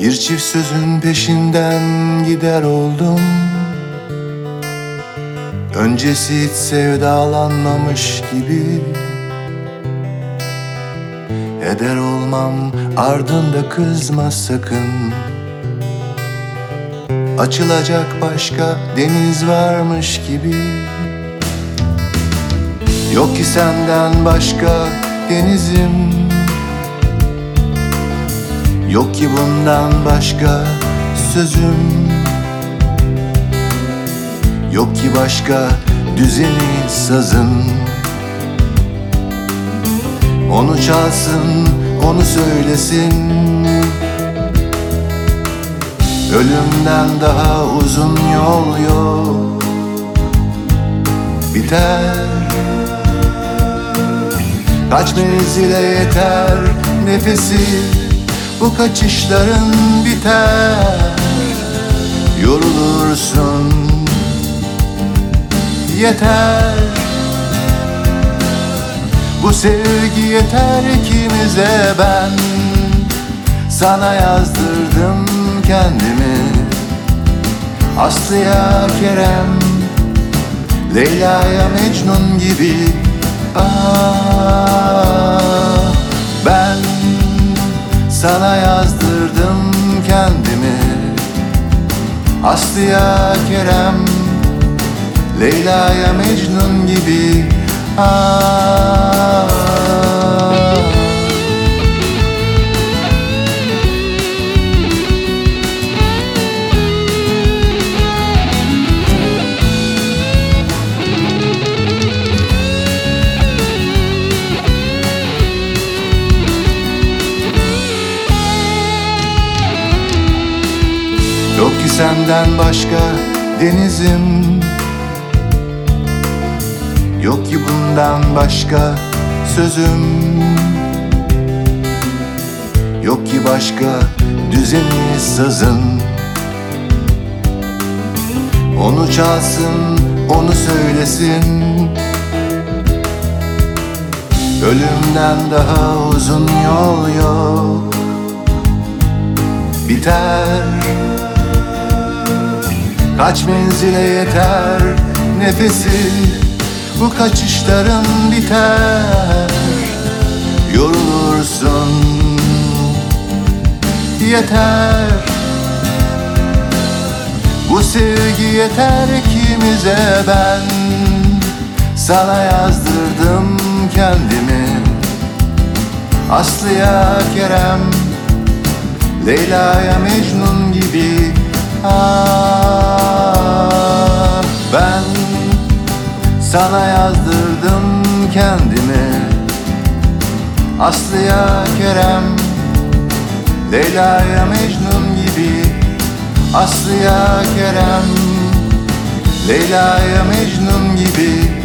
Bir çift sözün peşinden gider oldum. Öncesi hiç sevdalanmamış gibi. Eder olmam, ardında kızma sakın. Açılacak başka deniz varmış gibi. Yok ki senden başka denizim. Yok ki bundan başka sözüm. Yok ki başka düzeni sazın. Onu çalsın, onu söylesin. Ölümden daha uzun yol yok. Biter. Kaç menzile yeter nefesi. Bu kaçışların biter. Yorulursun. Yeter. Bu sevgi yeter ikimize, ben sana yazdırdım kendimi. Aslı'ya Kerem, Leyla'ya Mecnun gibi. Ben sana yazdırdım kendimi. Aslı'ya Kerem, Leyla'ya Mecnun gibi. Yok ki senden başka denizim. Yok ki bundan başka sözüm. Yok ki başka düzeni sazın. Onu çalsın, onu söylesin. Ölümden daha uzun yol yok. Biter. Kaç menzile yeter nefesi. Bu kaçışların biter. Yorulursun. Yeter. Bu sevgi yeter ikimize, ben sana yazdırdım kendimi. Aslı'ya Kerem, Leyla'ya Mecnun gibi. Ben sana yazdırdım kendimi. Aslı'ya Kerem, Leyla'ya Mecnun gibi. Aslı'ya Kerem, Leyla'ya Mecnun gibi.